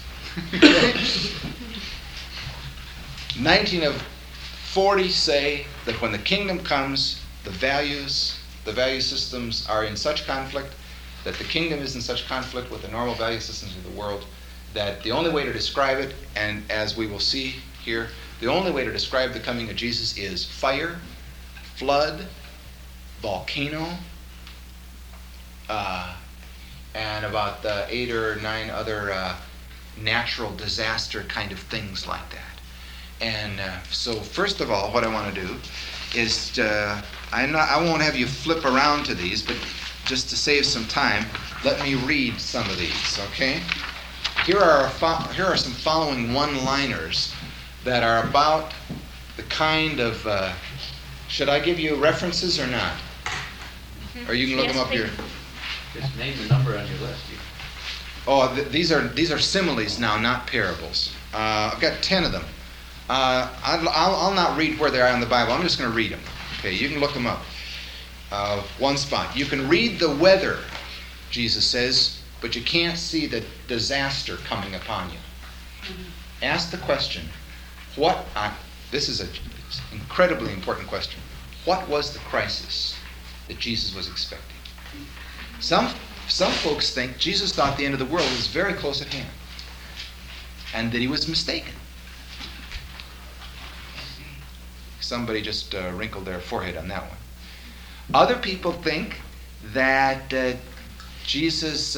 19 of 40 say that when the kingdom comes, the value systems are in such conflict, that the kingdom is in such conflict with the normal value systems of the world, that the only way to describe it, and as we will see here, the only way to describe the coming of Jesus is fire, flood, volcano, and about 8 or 9 other natural disaster kind of things like that. And so first of all, what I want to do is, I won't have you flip around to these, but just to save some time, let me read some of these, okay? Here are some following one-liners that are about the kind of, should I give you references or not? Or you can look them up here. Just name the number on your list. Oh, these are similes now, not parables. I've got 10 of them. I'll not read where they are in the Bible. I'm just going to read them. Okay, you can look them up. One spot. You can read the weather, Jesus says, but you can't see the disaster coming upon you. Ask the question, this is an incredibly important question. What was the crisis that Jesus was expecting? Some folks think Jesus thought the end of the world was very close at hand, and that he was mistaken. Somebody just wrinkled their forehead on that one. Other people think that Jesus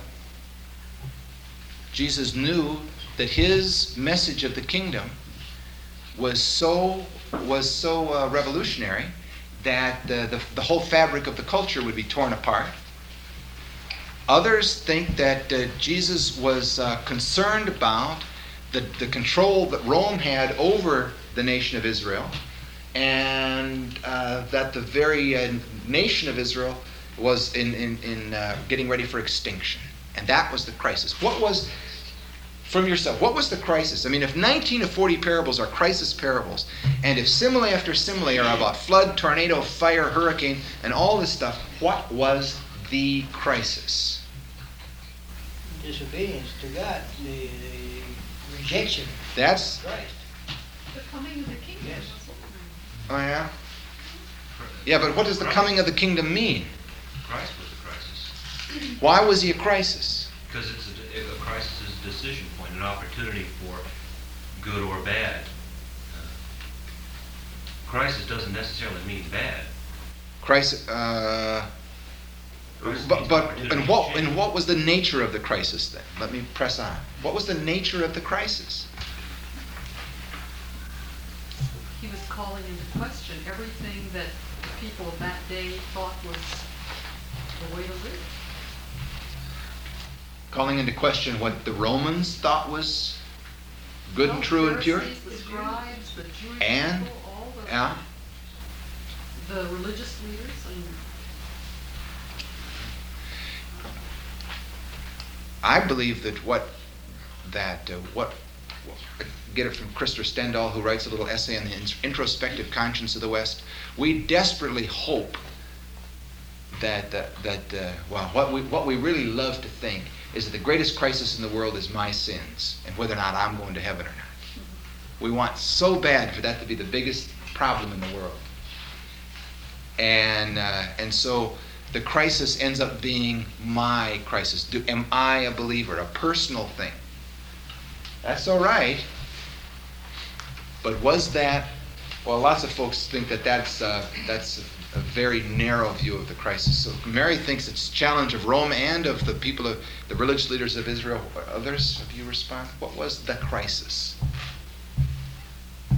knew that his message of the kingdom was so revolutionary that the whole fabric of the culture would be torn apart, Others think that Jesus was concerned about the control that Rome had over the nation of Israel, and that the very nation of Israel was in getting ready for extinction. And that was the crisis. What was, from yourself, what was the crisis? I mean, if 19 of 40 parables are crisis parables, and if simile after simile are about flood, tornado, fire, hurricane, and all this stuff, what was the crisis? Disobedience to God, the rejection That's, of Christ. The coming of the kingdom. Yes. oh yeah? Yeah, but what does the coming of the kingdom mean? Christ was a crisis. Why was he a crisis? Because a crisis is a decision point, an opportunity for good or bad. Crisis doesn't necessarily mean bad. Crisis, Crisis but means but opportunity and to what change. and what was the nature of the crisis then? Let me press on. What was the nature of the crisis? He was calling into question everything that the people of that day thought was the way to live. Calling into question what the Romans thought was good and true and pure? Pharisees, the scribes, the Jewish And? people, all Yeah. the religious leaders, and I believe that what get it from Christopher Stendhal, who writes a little essay on the introspective conscience of the West. We desperately hope that what we really love to think is that the greatest crisis in the world is my sins and whether or not I'm going to heaven or not. We want so bad for that to be the biggest problem in the world, and so the crisis ends up being my crisis. Am I a believer? A personal thing. That's all right. But was that? Well, lots of folks think that that's a very narrow view of the crisis. So Mary thinks it's a challenge of Rome and of the people of the religious leaders of Israel. Others, have you respond? What was the crisis? They're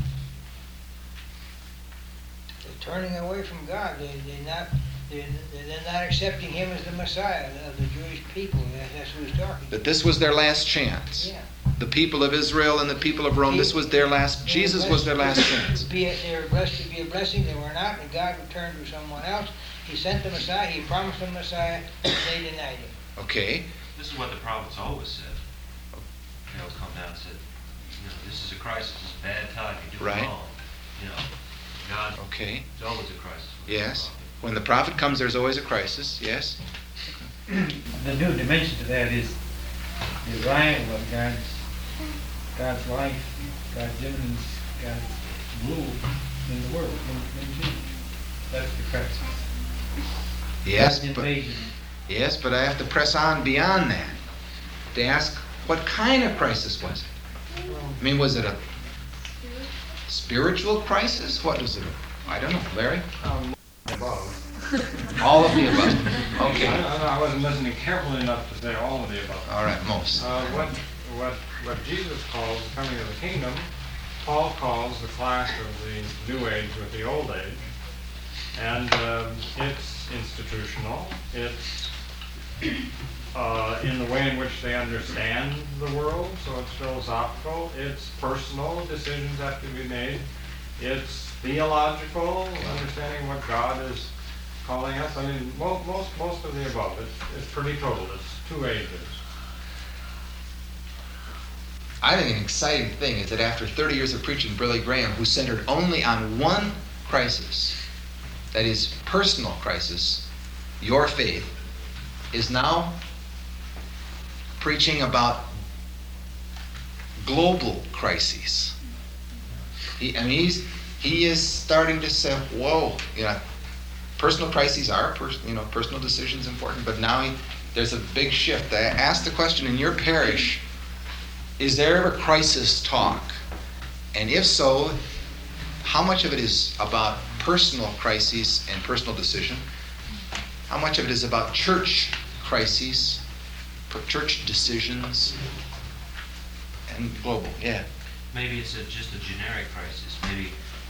turning away from God. They're not accepting Him as the Messiah of the Jewish people. That's who He's talking to. That this was their last chance. Yeah. The people of Israel and the people of Rome. This was their last. Jesus was their last chance. They were blessed to be a blessing. They were not, and God returned to someone else. He sent the Messiah. He promised the Messiah. And they denied Him. Okay. This is what the prophets always said. They always come down and said, this is a crisis, it's a bad time, you're doing Right. wrong. God Okay. is always a crisis. Yes. When the prophet comes, there's always a crisis. Yes. The new dimension to that is the arrival of God's life, God's immanence, God's rule in the world, in Jesus. That's the crisis. Yes, God's but invasion. yes, but I have to press on beyond that to ask, what kind of crisis was it? I mean, was it a spiritual crisis? What was it? I don't know, Larry. Above. All of the above. Okay. I wasn't listening carefully enough to say all of the above. All right, most. What Jesus calls the coming of the kingdom, Paul calls the clash of the New Age with the Old Age, and it's institutional. It's in the way in which they understand the world, so it's philosophical. It's personal, decisions have to be made. It's theological, understanding what God is calling us. I mean, most of the above. It's pretty total. It's 2 ages. I think an exciting thing is that after 30 years of preaching, Billy Graham, who centered only on one crisis, that is personal crisis, your faith, is now preaching about global crises. He is starting to say, whoa, personal crises are, personal decisions important, but now there's a big shift. I asked the question, in your parish, is there ever crisis talk? And if so, how much of it is about personal crises and personal decision? How much of it is about church crises, church decisions, and global? Yeah. Maybe it's just a generic crisis. Maybe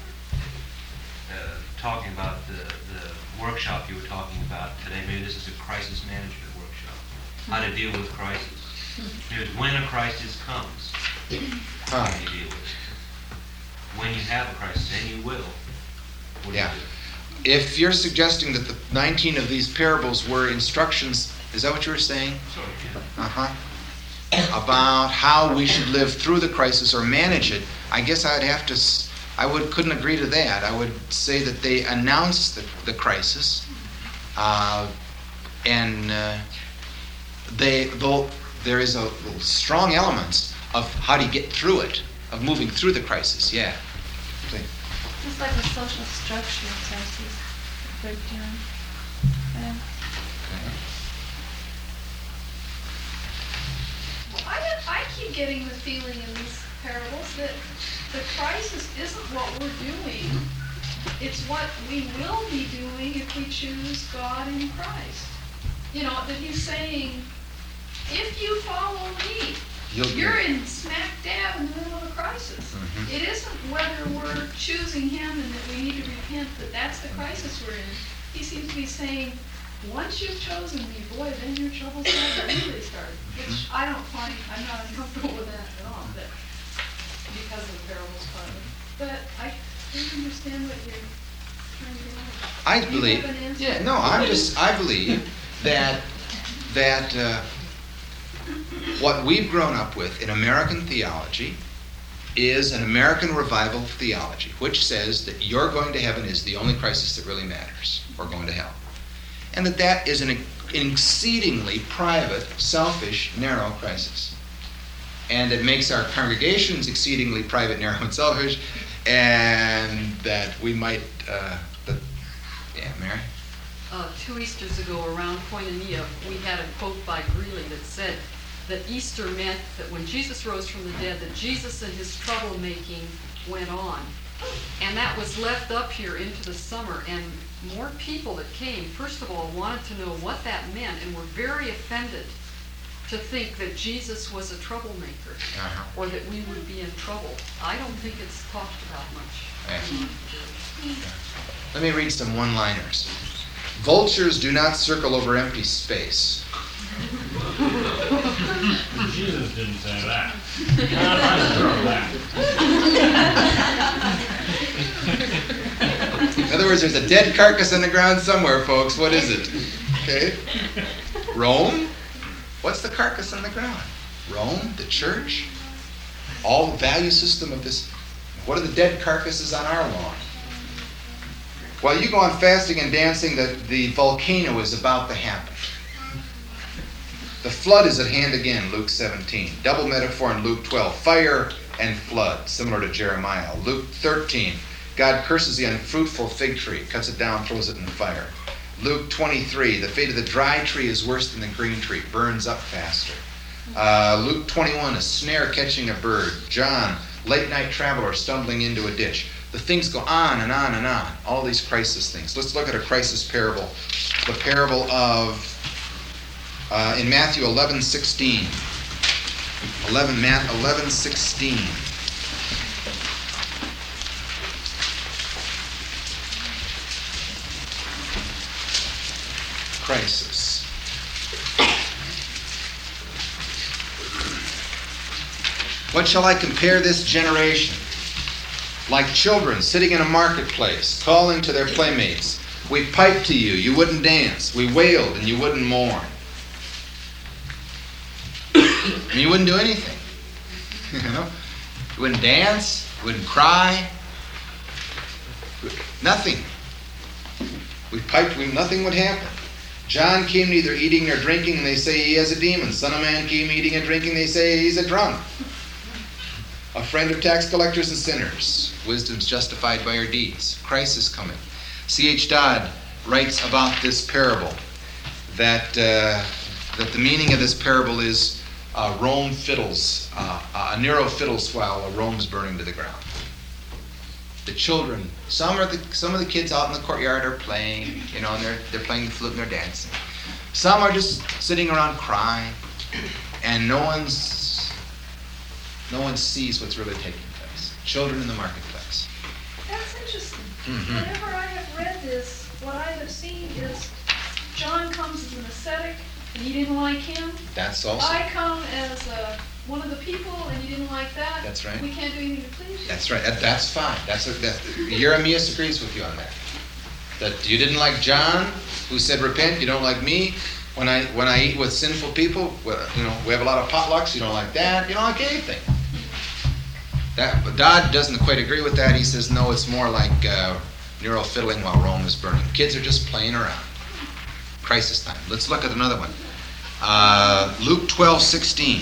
talking about the workshop you were talking about today, maybe this is a crisis management workshop. how to deal with crisis. Here's when a crisis comes, how do you deal with it? When you have a crisis, and you will, what do Yeah. you do? If you're suggesting that the 19 of these parables were instructions, is that what you were saying? Sort of, yeah. Uh-huh. About how we should live through the crisis or manage it, I guess I'd have to, couldn't agree to that. I would say that they announced the crisis, and though there is a strong element of how do you get through it, of moving through the crisis, yeah. It's like a social structure crisis, breakdown. Yeah. I keep getting the feeling in these parables that the crisis isn't what we're doing. It's what we will be doing if we choose God in Christ. You know, that he's saying, if you follow me, you're in smack dab in the middle of a crisis. Mm-hmm. It isn't whether we're choosing him and that we need to repent, that that's the crisis we're in. He seems to be saying, once you've chosen me, boy, then your troubles have to really start. Which I'm not uncomfortable with that at all, but because of the parables part of it. But I don't understand what you're trying to do. I Do you believe, have an answer? yeah, no, I believe that what we've grown up with in American theology is an American revival theology, which says that you're going to heaven is the only crisis that really matters, or going to hell. And that is an exceedingly private, selfish, narrow crisis. And it makes our congregations exceedingly private, narrow, and selfish, and that we might, yeah, Mary? 2 Easters ago around Koinonia, we had a quote by Greeley that said that Easter meant that when Jesus rose from the dead, that Jesus and his troublemaking went on. And that was left up here into the summer, and more people that came, first of all, wanted to know what that meant and were very offended to think that Jesus was a troublemaker, or that we would be in trouble. I don't think it's talked about much. Let me read some one-liners. Vultures do not circle over empty space. Jesus didn't say that. I'm sure of that. In other words, there's a dead carcass on the ground somewhere, folks. What is it? Okay. Rome? What's the carcass on the ground? Rome, the church, all the value system of this. What are the dead carcasses on our lawn? While you go on fasting and dancing, the volcano is about to happen. The flood is at hand again, Luke 17. Double metaphor in Luke 12. Fire and flood, similar to Jeremiah. Luke 13. God curses the unfruitful fig tree, cuts it down, throws it in the fire. Luke 23. The fate of the dry tree is worse than the green tree, burns up faster. Luke 21. A snare catching a bird. John, late night traveler stumbling into a ditch. The things go on and on and on. All these crisis things. Let's look at a crisis parable. The parable of in Matthew 11:16. 11:16. Crisis. What shall I compare this generation? Like children sitting in a marketplace, calling to their playmates. We piped to you, you wouldn't dance. We wailed, and you wouldn't mourn. And you wouldn't do anything. You know? You wouldn't dance, you wouldn't cry. Nothing. We piped, nothing would happen. John came neither eating nor drinking, and they say he has a demon. Son of Man came eating and drinking, they say he's a drunk. A friend of tax collectors and sinners. Wisdom's justified by her deeds. Crisis coming. C.H. Dodd writes about this parable that the meaning of this parable is Rome fiddles, Nero fiddles while Rome's burning to the ground. The children, some of the kids out in the courtyard are playing, you know, and they're playing the flute and they're dancing. Some are just sitting around crying, and no one sees what's really taking place. Children in the marketplace. That's interesting. Mm-hmm. Whenever I have read this, what I have seen is John comes as an ascetic and you didn't like him. That's also. I come as one of the people, and you didn't like that. That's right. We can't do anything to please you. That's right. That's fine. Jeremias agrees with you on that. That you didn't like John, who said repent. You don't like me. When I eat with sinful people, well, we have a lot of potlucks. You don't like that. You don't like anything. But God doesn't quite agree with that. He says no. It's more like Nero fiddling while Rome is burning. Kids are just playing around. Crisis time. Let's look at another one. Luke 12:16.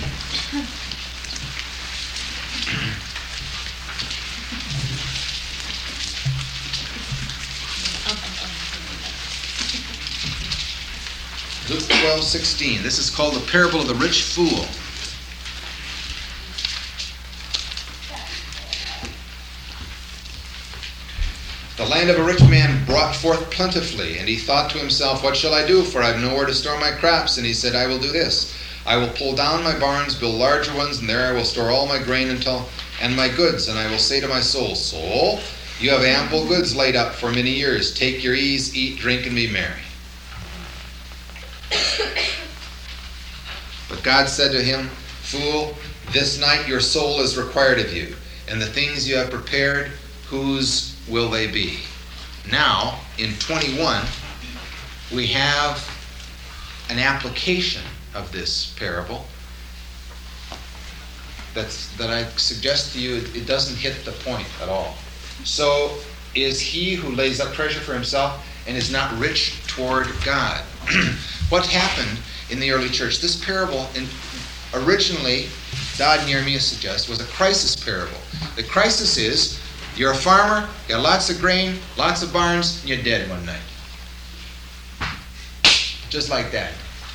Luke 12:16. This is called the parable of the rich fool. The land of a rich man brought forth plentifully, and he thought to himself, what shall I do? For I have nowhere to store my crops. And he said, I will do this. I will pull down my barns, build larger ones, and there I will store all my grain and my goods. And I will say to my soul, soul, you have ample goods laid up for many years. Take your ease, eat, drink, and be merry. But God said to him, fool, this night your soul is required of you, and the things you have prepared, whose will they be? Now, in 21, we have an application of this parable that I suggest to you it doesn't hit the point at all. So, is he who lays up treasure for himself and is not rich toward God? What happened in the early church? This parable, originally, Dodd and Jeremias suggest, was a crisis parable. The crisis is, you're a farmer, got lots of grain, lots of barns, and you're dead one night. Just like that.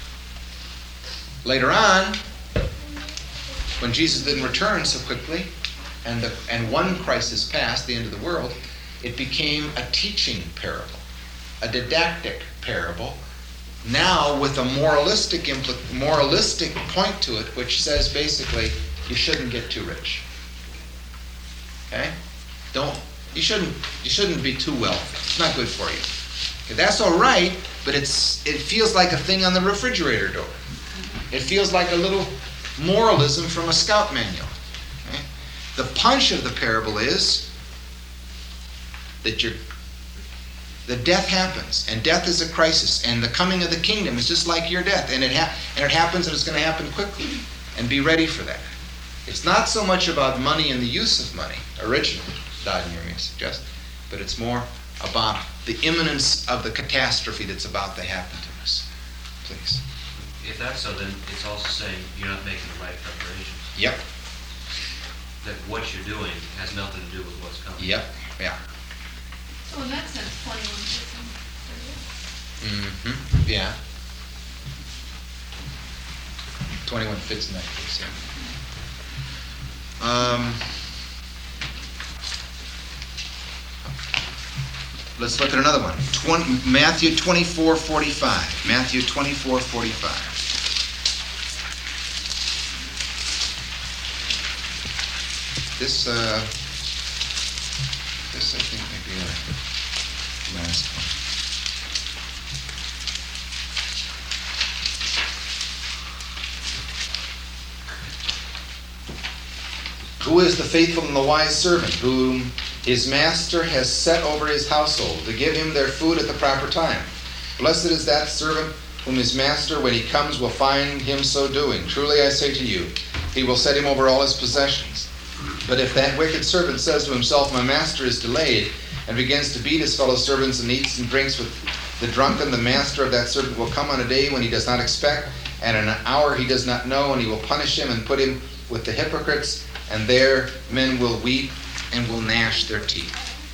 Later on, when Jesus didn't return so quickly, and one crisis passed, the end of the world, it became a teaching parable, a didactic parable, now with a moralistic point to it, which says basically, you shouldn't get too rich. Okay? You shouldn't be too wealthy. It's not good for you. Okay, that's all right, but it feels like a thing on the refrigerator door. It feels like a little moralism from a scout manual. Okay? The punch of the parable is that the death happens, and death is a crisis, and the coming of the kingdom is just like your death, and it happens, and it's going to happen quickly, and be ready for that. It's not so much about money and the use of money, originally, Dodd and Jeremias suggest, but it's more about the imminence of the catastrophe that's about to happen to us. Please. If that's so, then it's also saying you're not making the right preparations. Yep. That what you're doing has nothing to do with what's coming. Yep. Yeah. So in that sense, 21 fits in. Mm-hmm. Yeah. 21 fits in that case, yeah. Let's look at another one. Matthew 24:45. Matthew 24:45. This I think might be the last one. Who is the faithful and the wise servant, whom his master has set over his household, to give him their food at the proper time? Blessed is that servant whom his master, when he comes, will find him so doing. Truly I say to you, he will set him over all his possessions. But if that wicked servant says to himself, my master is delayed, and begins to beat his fellow servants and eats and drinks with the drunken, the master of that servant will come on a day when he does not expect, and in an hour he does not know, and he will punish him and put him with the hypocrites, and there men will weep and will gnash their teeth.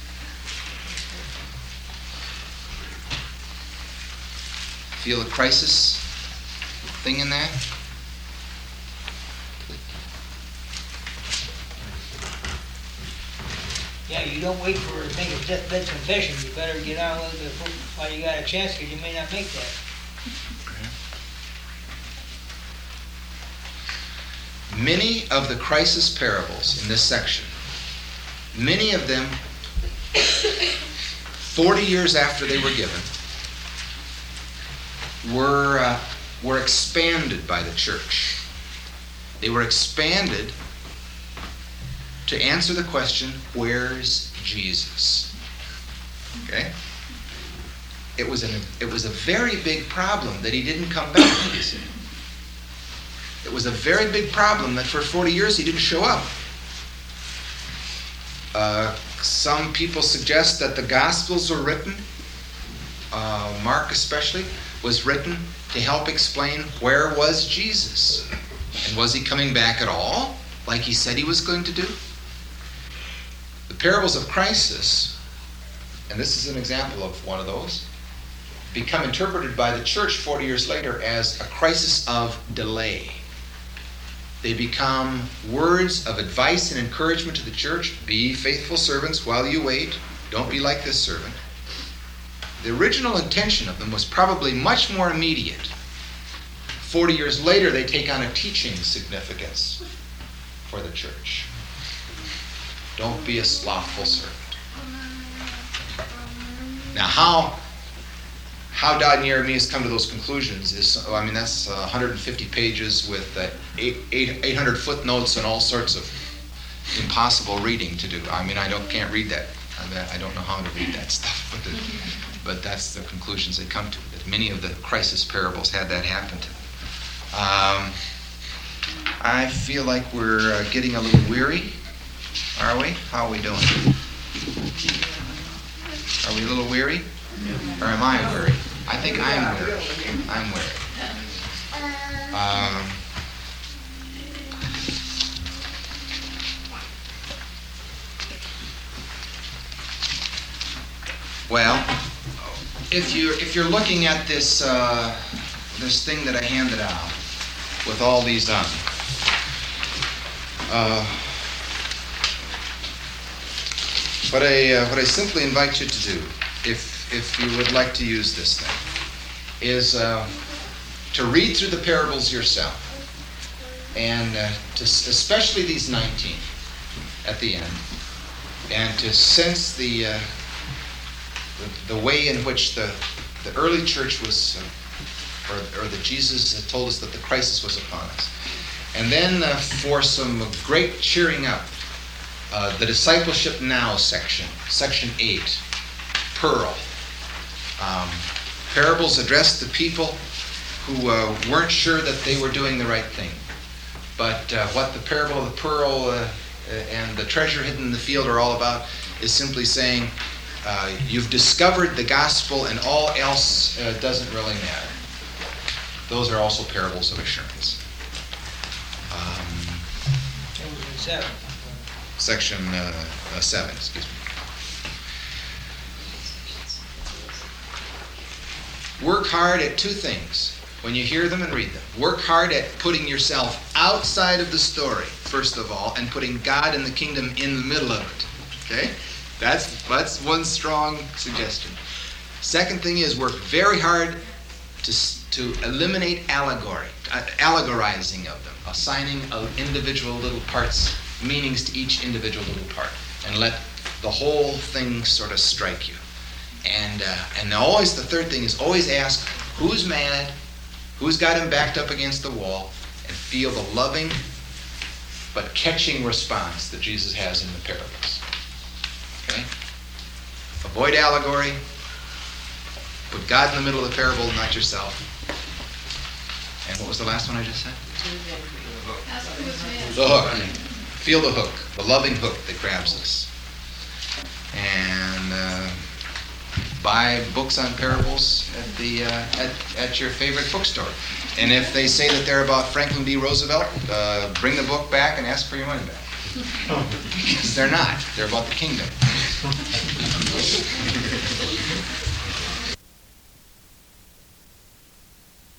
Feel a crisis thing in that? Yeah, you don't wait for to make a deathbed confession. You better get on with it while you got a chance, because you may not make that. Many of the crisis parables in this section, many of them 40 years after they were given, were were expanded by the church. They were expanded to answer the question, where's Jesus? Okay? It was a very big problem that he didn't come back, you see. It was a very big problem that for 40 years he didn't show up. Some people suggest that the Gospels were written, Mark especially, was written to help explain where was Jesus. And was he coming back at all, like he said he was going to do? The parables of crisis, and this is an example of one of those, become interpreted by the church 40 years later as a crisis of delay. They become words of advice and encouragement to the church. Be faithful servants while you wait. Don't be like this servant. The original intention of them was probably much more immediate. 40 years later, they take on a teaching significance for the church. Don't be a slothful servant. Now, how Dodd and Jeremias come to those conclusions is, that's 150 pages with 800 footnotes and all sorts of impossible reading to do. I can't read that. I don't know how to read that stuff, but that's the conclusions they come to. That many of the crisis parables had that happen to them. I feel like we're getting a little weary. Are we? How are we doing? Are we a little weary? Or am I weary? I think I'm weary. I'm weary. Well, if you're looking at this this thing that I handed out with all these on, what I simply invite you to do, if you would like to use this thing, is to read through the parables yourself, and especially these 19 at the end, and to sense the way in which the early church was, or that Jesus had told us that the crisis was upon us. And then for some great cheering up, the Discipleship Now section 8, Pearl. Parables addressed to people who weren't sure that they were doing the right thing. But what the parable of the pearl and the treasure hidden in the field are all about is simply saying, you've discovered the gospel and all else doesn't really matter. Those are also parables of assurance. Section 7, excuse me. Work hard at two things when you hear them and read them. Work hard at putting yourself outside of the story, first of all, and putting God and the kingdom in the middle of it. Okay? That's one strong suggestion. Second thing is work very hard to eliminate allegorizing of them, assigning individual little parts, meanings to each individual little part, and let the whole thing sort of strike you. And always the third thing is always ask who's mad, who's got him backed up against the wall, and feel the loving but catching response that Jesus has in the parables. Okay? Avoid allegory. Put God in the middle of the parable, not yourself. And what was the last one I just said? The hook. Feel the hook, the loving hook that grabs us. And buy books on parables at your favorite bookstore. And if they say that they're about Franklin D. Roosevelt, bring the book back and ask for your money back. Because they're not. They're about the kingdom.